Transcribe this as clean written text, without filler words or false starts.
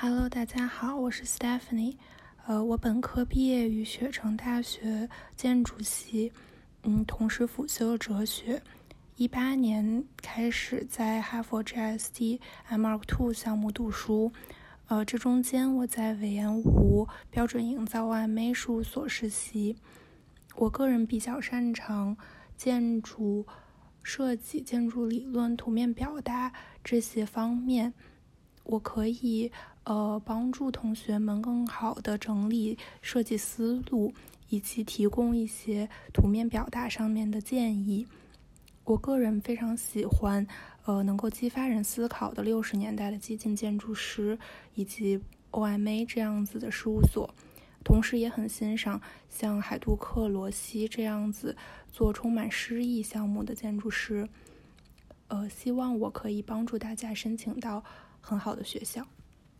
Hello， 大家好，我是 Stephanie。我本科毕业于雪城大学建筑系，同时辅修哲学。18年开始在哈佛 GSD M2 项目读书。这中间我在韦延湖标准营造OMA 事务所实习。我个人比较擅长建筑设计、建筑理论、图面表达这些方面。我可以帮助同学们更好的整理设计思路，以及提供一些图面表达上面的建议。我个人非常喜欢能够激发人思考的60年代的激进建筑师以及 OMA 这样子的事务所，同时也很欣赏像海杜克、罗西这样子做充满诗意项目的建筑师。希望我可以帮助大家申请到很好的学校。